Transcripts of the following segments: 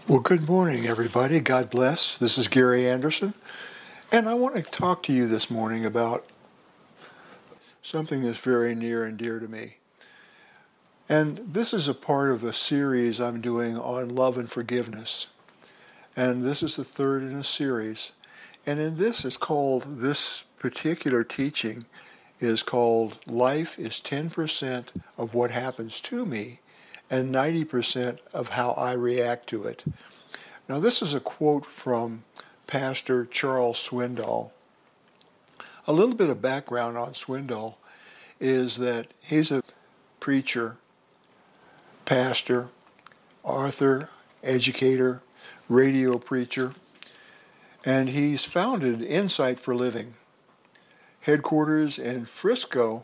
Well, good morning, everybody. God bless. This is Gary Anderson, and I want to talk to you this morning about something that's very near and dear to me. And this is a part of a series I'm doing on love and forgiveness. And this is the third in a series. And in this particular teaching is called Life is 10% of what happens to me and 90% of how I react to it. Now, this is a quote from Pastor Charles Swindoll. A little bit of background on Swindoll is that he's a preacher, pastor, author, educator, radio preacher, and he's founded Insight for Living, headquarters in Frisco,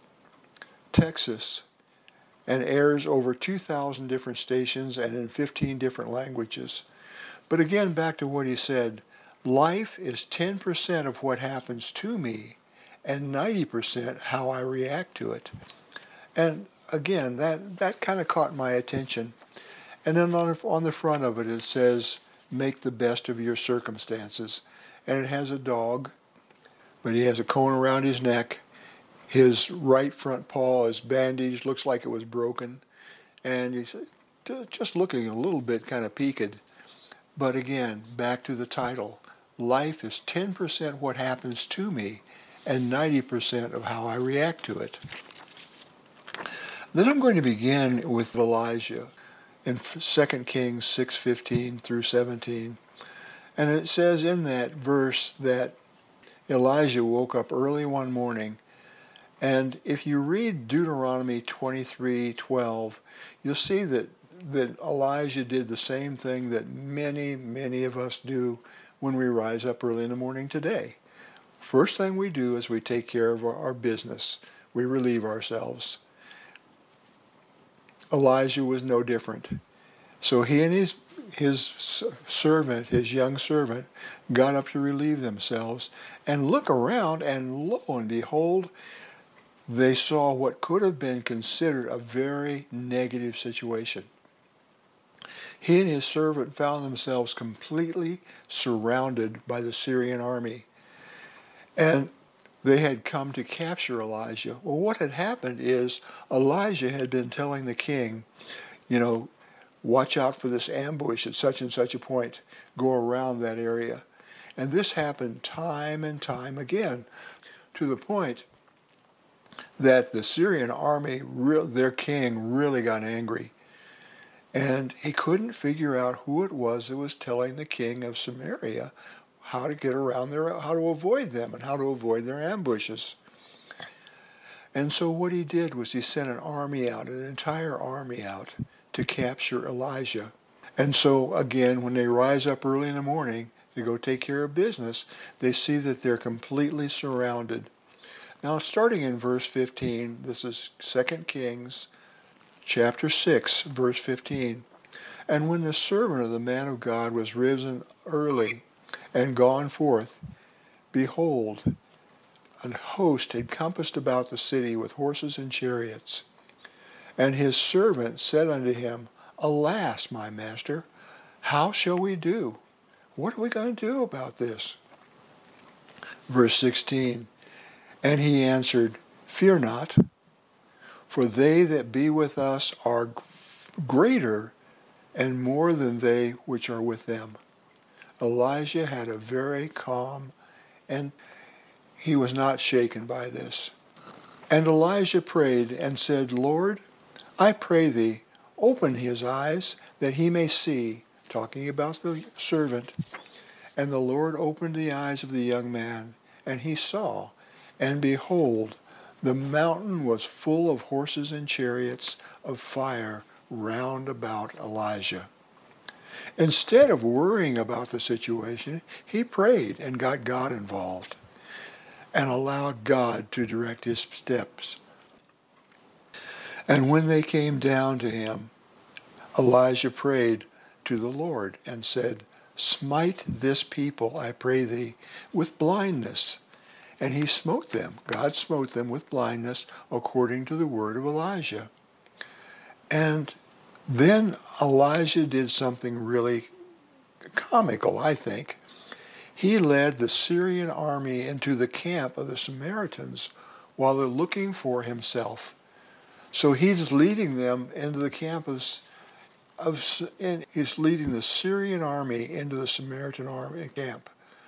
Texas, and airs over 2,000 different stations and in 15 different languages. But again, back to what he said, life is 10% of what happens to me and 90% how I react to it. And again, that kind of caught my attention. And then on the front of it, it says, make the best of your circumstances. And it has a dog, but he has a cone around his neck. His right front paw is bandaged, looks like it was broken. And he's just looking a little bit kind of peaked. But again, back to the title, life is 10% what happens to me and 90% of how I react to it. Then I'm going to begin with Elijah in 2 Kings 6:15 through 17. And it says in that verse that Elijah woke up early one morning. And if you read Deuteronomy 23:12, you'll see that Elijah did the same thing that many of us do when we rise up early in the morning today. First thing we do is we take care of our business. We relieve ourselves. Elijah was no different. So he and his servant, his young servant, got up to relieve themselves and look around, and lo and behold, they saw what could have been considered a very negative situation. He and his servant found themselves completely surrounded by the Syrian army. And they had come to capture Elijah. Well, what had happened is Elijah had been telling the king, watch out for this ambush at such and such a point. Go around that area. And this happened time and time again, to the point that the Syrian army, their king, really got angry. And he couldn't figure out who it was that was telling the king of Samaria how to get around there, how to avoid them, and how to avoid their ambushes. And so what he did was he sent an entire army out to capture Elijah. And so again, when they rise up early in the morning to go take care of business, they see that they're completely surrounded. Now, starting in verse 15, this is 2 Kings chapter 6, verse 15. And when the servant of the man of God was risen early and gone forth, behold, an host had compassed about the city with horses and chariots. And his servant said unto him, Alas, my master, how shall we do? What are we going to do about this? Verse 16. And he answered, Fear not, for they that be with us are greater and more than they which are with them. Elijah had a very calm, and he was not shaken by this. And Elijah prayed and said, Lord, I pray thee, open his eyes that he may see, talking about the servant. And the Lord opened the eyes of the young man, and he saw, and behold, the mountain was full of horses and chariots of fire round about Elijah. Instead of worrying about the situation, he prayed and got God involved and allowed God to direct his steps. And when they came down to him, Elijah prayed to the Lord and said, Smite this people, I pray thee, with blindness. And he smote them. God smote them with blindness according to the word of Elijah. And Then Elijah did something really comical, I think. He led the Syrian army into the camp of the Samaritans while they're looking for himself. So he's leading them into the camp and he's leading the Syrian army into the Samaritan army camp.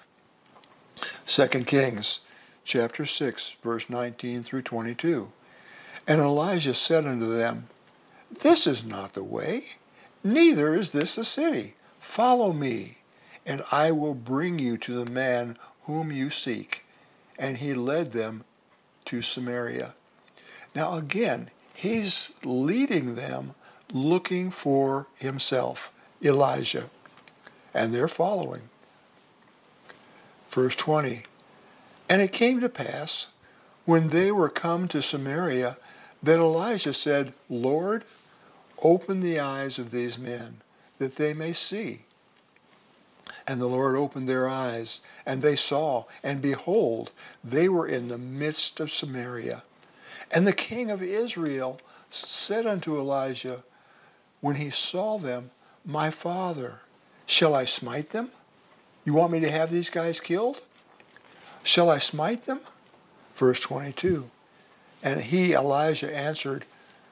2 Kings chapter 6, verse 19 through 22. And Elijah said unto them, This is not the way, neither is this the city. Follow me, and I will bring you to the man whom you seek. And he led them to Samaria. Now again, he's leading them looking for himself, Elijah, and they're following. Verse 20, And it came to pass, when they were come to Samaria, that Elijah said, Lord, open the eyes of these men, that they may see. And the Lord opened their eyes, and they saw, and behold, they were in the midst of Samaria. And the king of Israel said unto Elijah, when he saw them, My father, shall I smite them? You want me to have these guys killed? Shall I smite them? Verse 22. And he, Elijah, answered,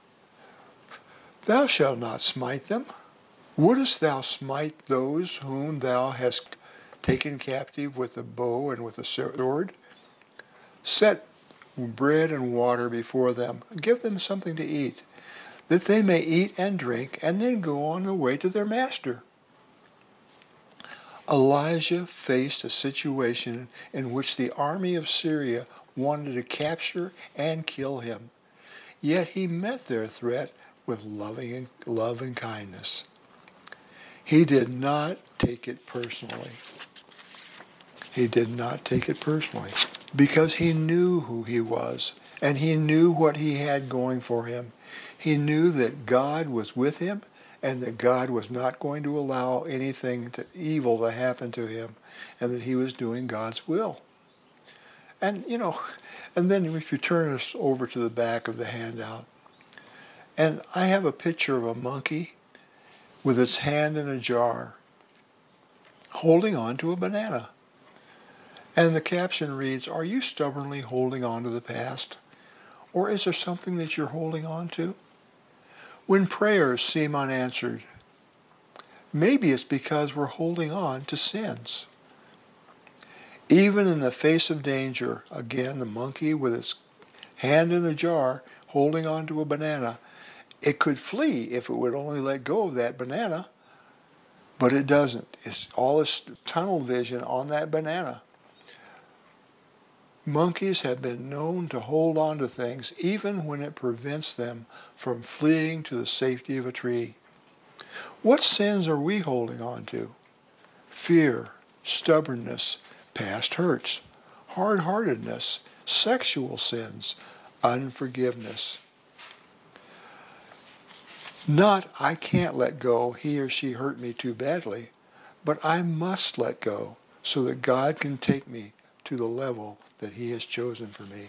Thou shalt not smite them. Wouldest thou smite those whom thou hast taken captive with a bow and with a sword? Set bread and water before them. Give them something to eat, that they may eat and drink, and then go on the way to their master. Elijah faced a situation in which the army of Syria wanted to capture and kill him. Yet he met their threat with love and kindness. He did not take it personally. He did not take it personally because he knew who he was and he knew what he had going for him. He knew that God was with him and that God was not going to allow anything evil to happen to him and that he was doing God's will. And, and then if you turn us over to the back of the handout, and I have a picture of a monkey with its hand in a jar holding on to a banana. And the caption reads, Are you stubbornly holding on to the past? Or is there something that you're holding on to? When prayers seem unanswered, maybe it's because we're holding on to sins. Even in the face of danger, again, the monkey with its hand in a jar holding on to a banana, it could flee if it would only let go of that banana, but it doesn't. It's all its tunnel vision on that banana. Monkeys have been known to hold on to things even when it prevents them from fleeing to the safety of a tree. What sins are we holding on to? Fear, stubbornness, past hurts, hard-heartedness, sexual sins, unforgiveness. Not, I can't let go, he or she hurt me too badly, but I must let go so that God can take me to the level that he has chosen for me.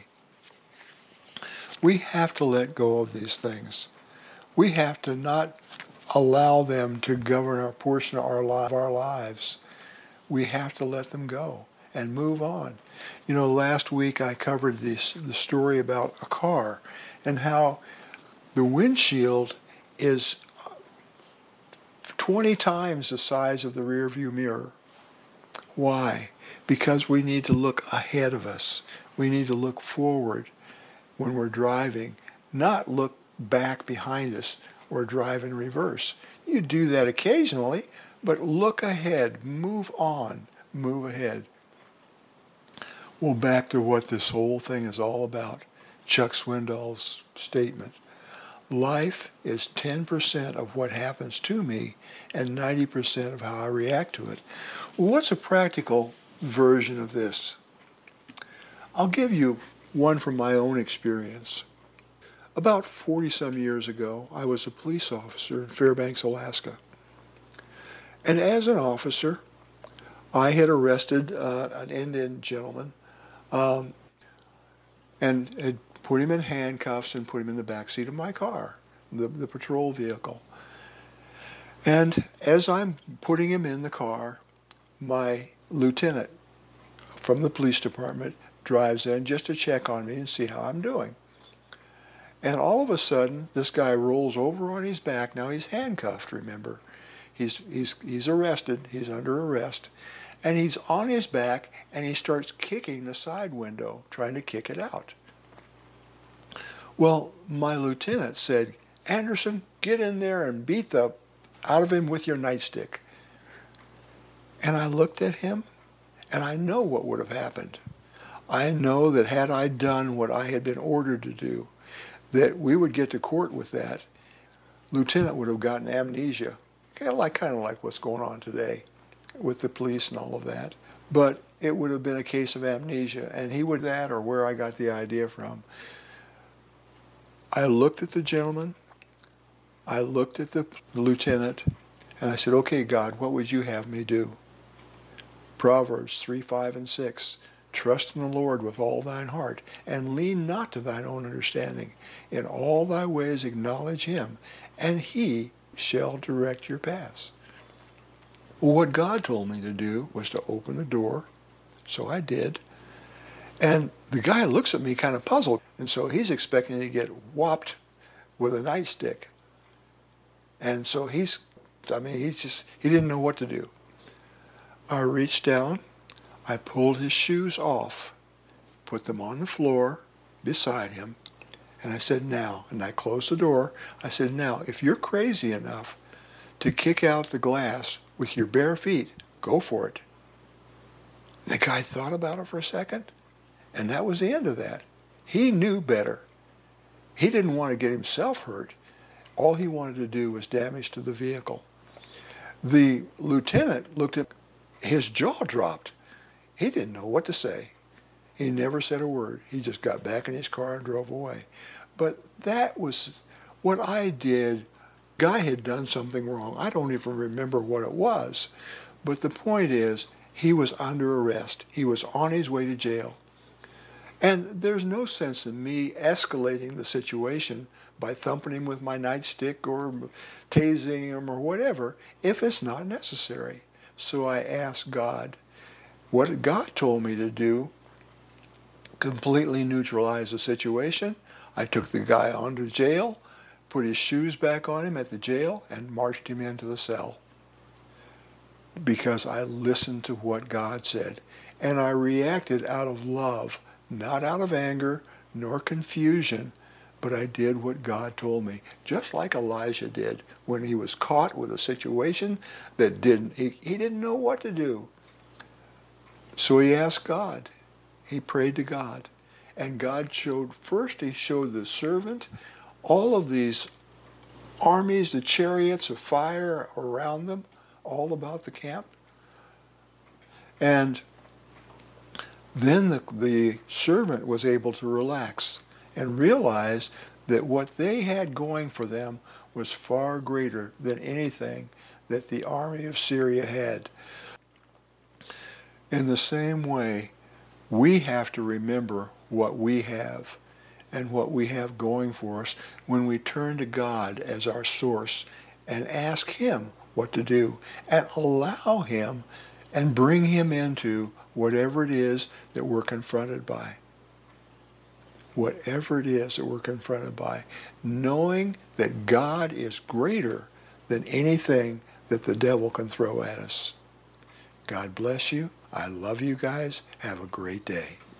We have to let go of these things. We have to not allow them to govern our portion of our lives. We have to let them go and move on. Last week I covered the story about a car and how the windshield is 20 times the size of the rear view mirror. Why? Because we need to look ahead of us. We need to look forward when we're driving, not look back behind us or drive in reverse. You do that occasionally, but look ahead, move on, move ahead. Well, back to what this whole thing is all about. Chuck Swindoll's statement. Life is 10% of what happens to me and 90% of how I react to it. Well, what's a practical version of this? I'll give you one from my own experience. About 40-some years ago, I was a police officer in Fairbanks, Alaska. And as an officer, I had arrested an Indian gentleman and had put him in handcuffs and put him in the back seat of my car, the patrol vehicle. And as I'm putting him in the car, my lieutenant from the police department drives in just to check on me and see how I'm doing. And all of a sudden, this guy rolls over on his back. Now he's handcuffed, remember. He's arrested. He's under arrest. And he's on his back, and he starts kicking the side window, trying to kick it out. Well, my lieutenant said, Anderson, get in there and beat the out of him with your nightstick. And I looked at him, and I know what would have happened. I know that had I done what I had been ordered to do, that we would get to court with that. Lieutenant would have gotten amnesia, kind of like what's going on today with the police and all of that. But it would have been a case of amnesia, and he would that, or where I got the idea from. I looked at the gentleman, I looked at the lieutenant, and I said, okay, God, what would you have me do? Proverbs 3, 5, and 6. Trust in the Lord with all thine heart, and lean not to thine own understanding. In all thy ways acknowledge him, and he shall direct your paths. Well, what God told me to do was to open the door, so I did. And the guy looks at me kind of puzzled, and so he's expecting to get whopped with a nightstick. And so he didn't know what to do. I reached down, I pulled his shoes off, put them on the floor beside him, and I said, now, and I closed the door, I said, now, if you're crazy enough to kick out the glass with your bare feet, go for it. The guy thought about it for a second, and that was the end of that. He knew better. He didn't want to get himself hurt. All he wanted to do was damage to the vehicle. The lieutenant looked at, his jaw dropped. He didn't know what to say. He never said a word. He just got back in his car and drove away. But that was what I did. Guy had done something wrong. I don't even remember what it was. But the point is, he was under arrest. He was on his way to jail. And there's no sense in me escalating the situation by thumping him with my nightstick or tasing him or whatever if it's not necessary. So I asked God. What God told me to do, completely neutralize the situation. I took the guy on to jail, put his shoes back on him at the jail, and marched him into the cell. Because I listened to what God said. And I reacted out of love, not out of anger, nor confusion, but I did what God told me, just like Elijah did when he was caught with a situation that he didn't know what to do. So he asked God. He prayed to God. And God he showed the servant all of these armies, the chariots of fire around them, all about the camp. And then the servant was able to relax and realize that what they had going for them was far greater than anything that the army of Syria had. In the same way, we have to remember what we have and what we have going for us when we turn to God as our source and ask him what to do and allow him and bring him into whatever it is that we're confronted by. Whatever it is that we're confronted by, knowing that God is greater than anything that the devil can throw at us. God bless you. I love you guys. Have a great day.